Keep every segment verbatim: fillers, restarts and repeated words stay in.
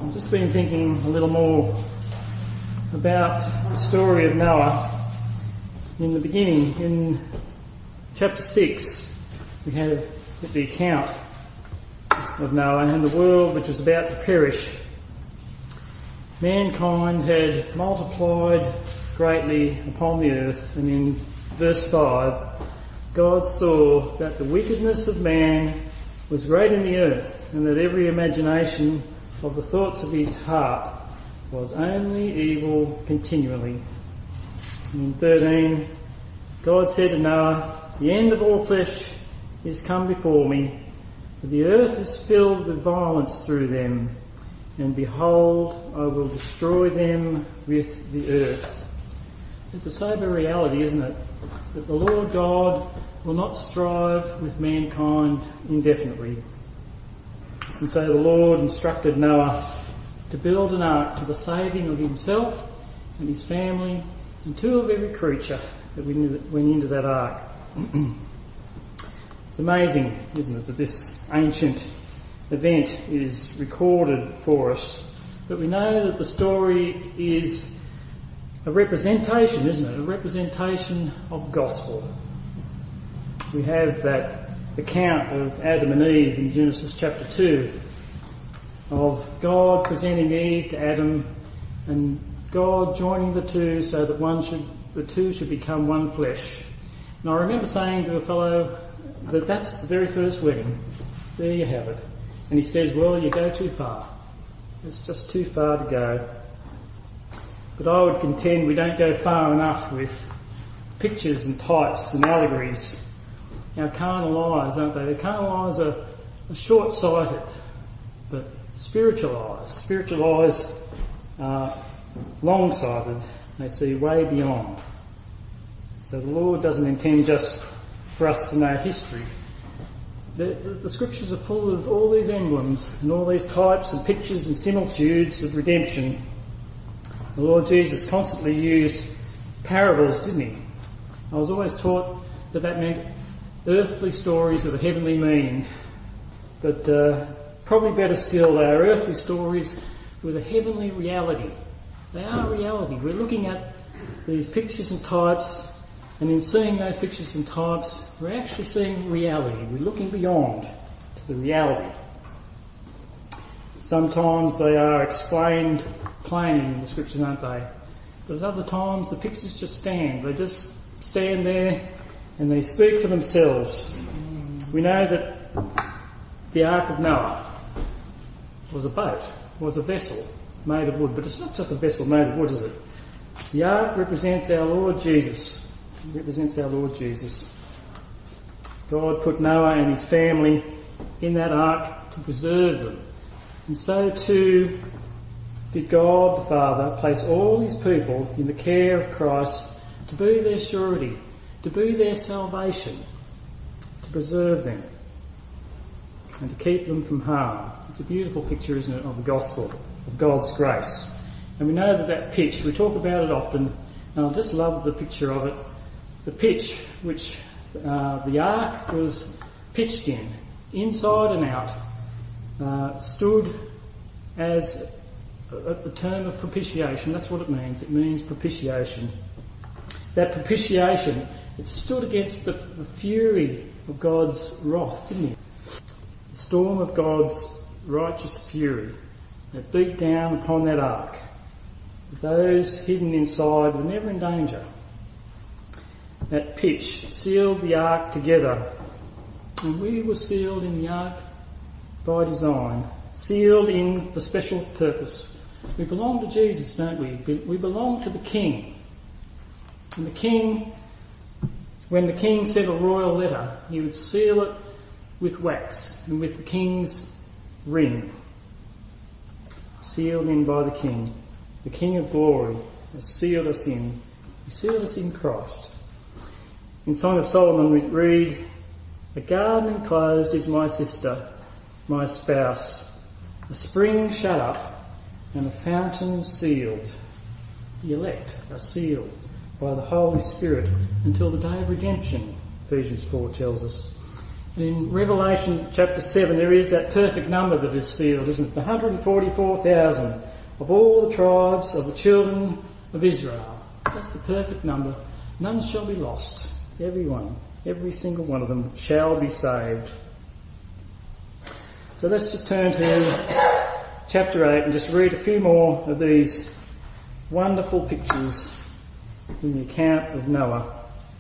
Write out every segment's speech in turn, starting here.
I've just been thinking a little more about the story of Noah. In the beginning, in chapter six, we have the account of Noah and the world which was about to perish. Mankind had multiplied greatly upon the earth, and in verse five, God saw that the wickedness of man was great in the earth, and that every imagination of the thoughts of his heart was only evil continually. And in thirteen, God said to Noah, "The end of all flesh is come before me, for the earth is filled with violence through them, and behold, I will destroy them with the earth." It's a sober reality, isn't it? That the Lord God will not strive with mankind indefinitely. And so the Lord instructed Noah to build an ark to the saving of himself and his family and two of every creature that went into that ark. It's amazing, isn't it, that this ancient event is recorded for us. But we know that the story is a representation, isn't it? A representation of gospel. We have that account of Adam and Eve in Genesis chapter two, of God presenting Eve to Adam and God joining the two so that one should, the two should become one flesh. And I remember saying to a fellow that that's the very first wedding. There you have it. And he says, "Well, you go too far. It's just too far to go." But I would contend we don't go far enough with pictures and types and allegories. Our carnal eyes, aren't they? The carnal eyes are, are short-sighted, but spiritual eyes, spiritual eyes are long-sighted. They see way beyond. So the Lord doesn't intend just for us to know history. The, the, the scriptures are full of all these emblems and all these types and pictures and similitudes of redemption. The Lord Jesus constantly used parables, didn't he? I was always taught that that meant earthly stories with a heavenly meaning. But uh, probably better still, they are earthly stories with a heavenly reality. They are reality. We're looking at these pictures and types, and in seeing those pictures and types, we're actually seeing reality. We're looking beyond to the reality. Sometimes they are explained plainly in the scriptures, aren't they? But at other times the pictures just stand. They just stand there and they speak for themselves. We know that the Ark of Noah was a boat, was a vessel made of wood. But it's not just a vessel made of wood, is it? The Ark represents our Lord Jesus. It represents our Lord Jesus. God put Noah and his family in that ark to preserve them. And so too did God the Father place all his people in the care of Christ to be their surety, to be their salvation, to preserve them and to keep them from harm. It's a beautiful picture, isn't it, of the gospel, of God's grace. And we know that that pitch, we talk about it often, and I just love the picture of it. The pitch which uh, the ark was pitched in, inside and out, uh, stood as a, a term of propitiation. That's what it means. It means propitiation. That propitiation, it stood against the, the fury of God's wrath, didn't it? The storm of God's righteous fury that beat down upon that ark. Those hidden inside were never in danger. That pitch sealed the ark together, and we were sealed in the ark by design, sealed in for special purpose. We belong to Jesus, don't we? We belong to the King. And the King, when the King sent a royal letter, he would seal it with wax and with the King's ring. Sealed in by the King. The King of glory has sealed us in. He sealed us in Christ. In Song of Solomon we read, "A garden enclosed is my sister, my spouse, a spring shut up and a fountain sealed." The elect are sealed by the Holy Spirit until the day of redemption, Ephesians four tells us. And in Revelation chapter seven, there is that perfect number that is sealed, isn't it? one hundred forty-four thousand of all the tribes of the children of Israel. That's the perfect number. None shall be lost. Everyone, every single one of them shall be saved. So let's just turn to chapter eight and just read a few more of these wonderful pictures in the account of Noah.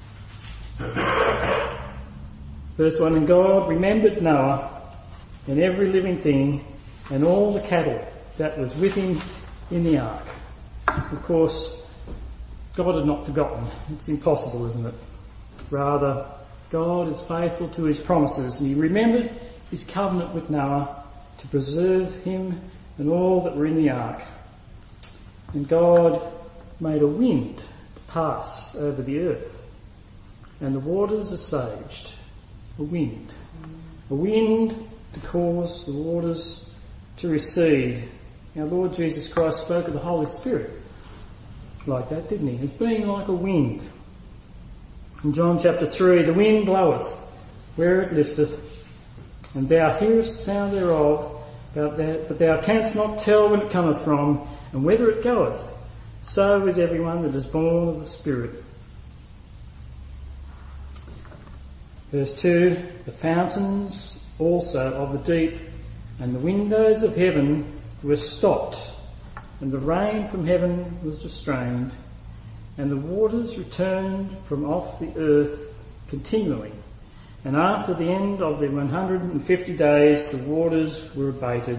Verse one, and God remembered Noah and every living thing and all the cattle that was with him in the ark. Of course, God had not forgotten. It's impossible, isn't it? Rather, God is faithful to his promises, and he remembered his covenant with Noah to preserve him and all that were in the ark. And God made a wind to pass over the earth, and the waters assuaged. A wind. A wind to cause the waters to recede. Our Lord Jesus Christ spoke of the Holy Spirit like that, didn't he? As being like a wind. In John chapter three, the wind bloweth where it listeth, and thou hearest the sound thereof, but thou, but thou canst not tell when it cometh from, and whither it goeth. So is everyone that is born of the Spirit. Verse two, the fountains also of the deep and the windows of heaven were stopped, and the rain from heaven was restrained, and the waters returned from off the earth continually. And after the end of the one hundred fifty days, the waters were abated.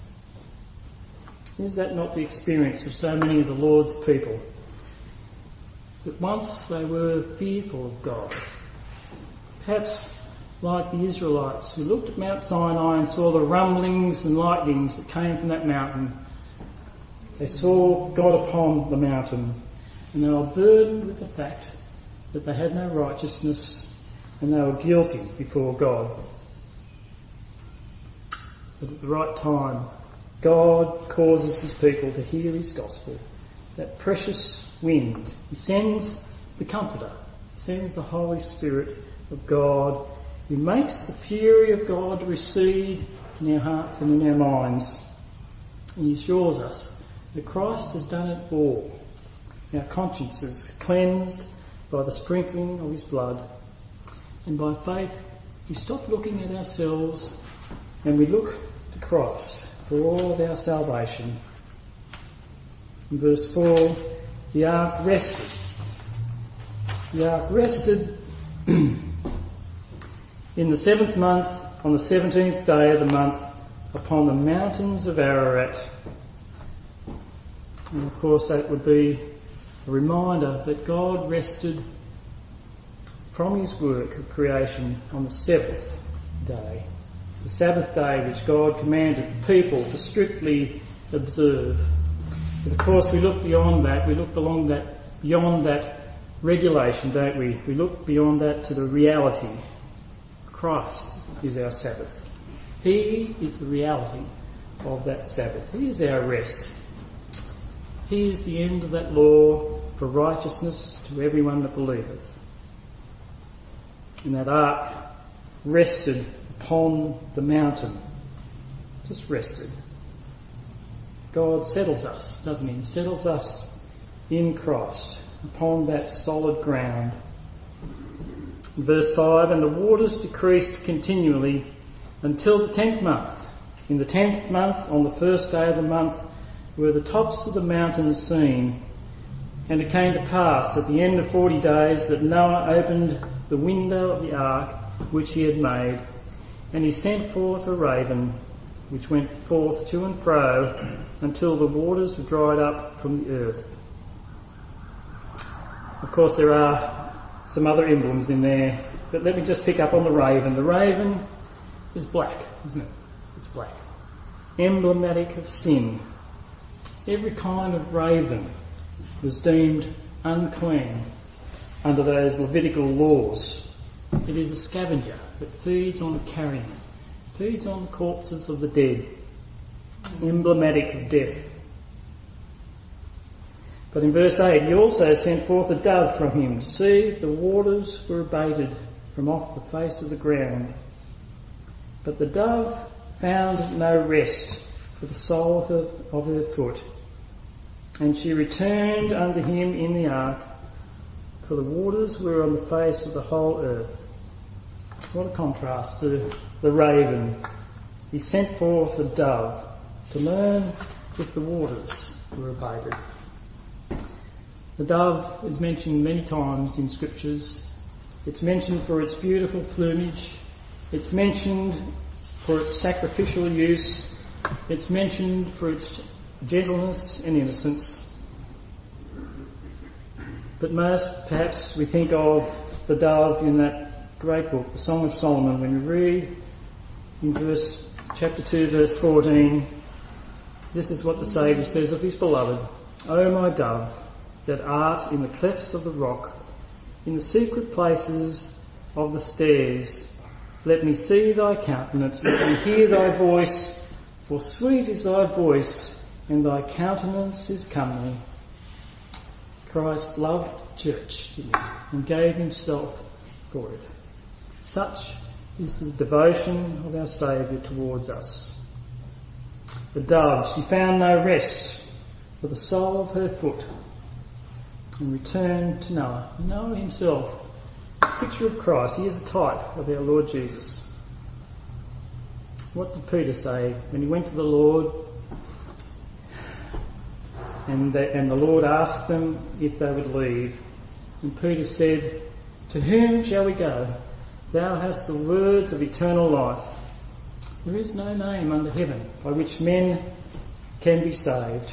Is that not the experience of so many of the Lord's people? That once they were fearful of God. Perhaps like the Israelites who looked at Mount Sinai and saw the rumblings and lightnings that came from that mountain. They saw God upon the mountain, and they were burdened with the fact that they had no righteousness and they were guilty before God. But at the right time, God causes his people to hear his gospel. That precious wind. He sends the Comforter. He sends the Holy Spirit of God. He makes the fury of God recede in our hearts and in our minds. He assures us that Christ has done it all. Our consciences are cleansed by the sprinkling of his blood. And by faith, we stop looking at ourselves and we look to Christ for all of our salvation. In verse four, the ark rested. The ark rested in the seventh month, on the seventeenth day of the month, upon the mountains of Ararat. And of course that would be a reminder that God rested from his work of creation on the seventh day. The Sabbath day which God commanded people to strictly observe. But of course we look beyond that, we look beyond that, beyond that regulation, don't we? We look beyond that to the reality. Christ is our Sabbath. He is the reality of that Sabbath. He is our rest. He is the end of that law for righteousness to everyone that believeth. And that ark rested upon the mountain. Just rested. God settles us, doesn't he? He settles us in Christ upon that solid ground. Verse five, and the waters decreased continually until the tenth month. In the tenth month, on the first day of the month, were the tops of the mountains seen. And it came to pass at the end of forty days that Noah opened the window of the ark which he had made, and he sent forth a raven, which went forth to and fro until the waters were dried up from the earth. Of course, there are some other emblems in there, but let me just pick up on the raven. The raven is black, isn't it? It's black. Emblematic of sin. Every kind of raven was deemed unclean under those Levitical laws. It is a scavenger that feeds on carrion, feeds on corpses of the dead, emblematic of death. But in verse eight, he also sent forth a dove from him to see if the waters were abated from off the face of the ground. But the dove found no rest for the sole of her, of her foot, and she returned unto him in the ark, for the waters were on the face of the whole earth. What a contrast to the raven. He sent forth the dove to learn if the waters were abated. The dove is mentioned many times in scriptures. It's mentioned for its beautiful plumage. It's mentioned for its sacrificial use. It's mentioned for its gentleness and innocence. But most, perhaps, we think of the dove in that great book, the Song of Solomon, when we read in verse chapter two, verse fourteen, this is what the Saviour says of his beloved: O my dove, that art in the clefts of the rock, in the secret places of the stairs, let me see thy countenance, let me hear thy voice, for sweet is thy voice, and thy countenance is comely. Christ loved the church, didn't he? And gave himself for it. Such is the devotion of our Saviour towards us. The dove, she found no rest for the sole of her foot, and returned to Noah. Noah himself, a picture of Christ. He is a type of our Lord Jesus. What did Peter say when he went to the Lord and the, and the Lord asked them if they would leave? And Peter said, to whom shall we go? Thou hast the words of eternal life. There is no name under heaven by which men can be saved.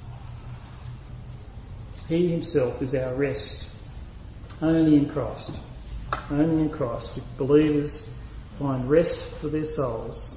He himself is our rest. Only in Christ. Only in Christ do believers find rest for their souls.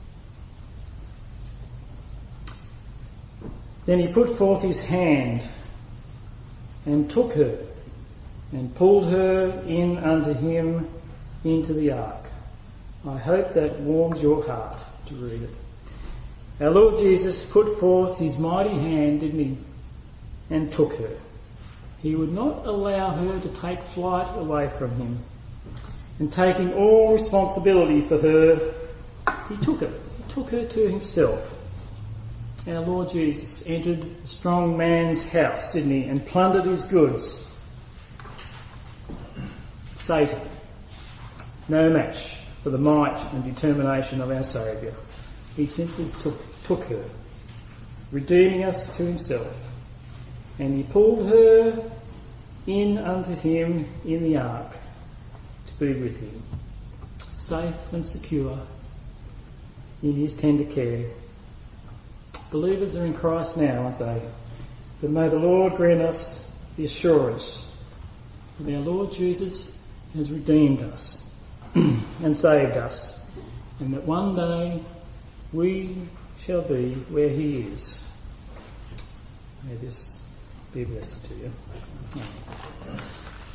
Then he put forth his hand and took her and pulled her in unto him into the ark. I hope that warms your heart to read it. Our Lord Jesus put forth his mighty hand, didn't he, and took her. He would not allow her to take flight away from him. And taking all responsibility for her, he took her. He took her to himself. Our Lord Jesus entered the strong man's house, didn't he, and plundered his goods. Satan, no match for the might and determination of our Saviour. He simply took, took her, redeeming us to himself. And he pulled her in unto him in the ark to be with him, safe and secure in his tender care. Believers are in Christ now, aren't they? But may the Lord grant us the assurance that our Lord Jesus has redeemed us and saved us, and that one day we shall be where he is. May this be a blessing to you. Amen.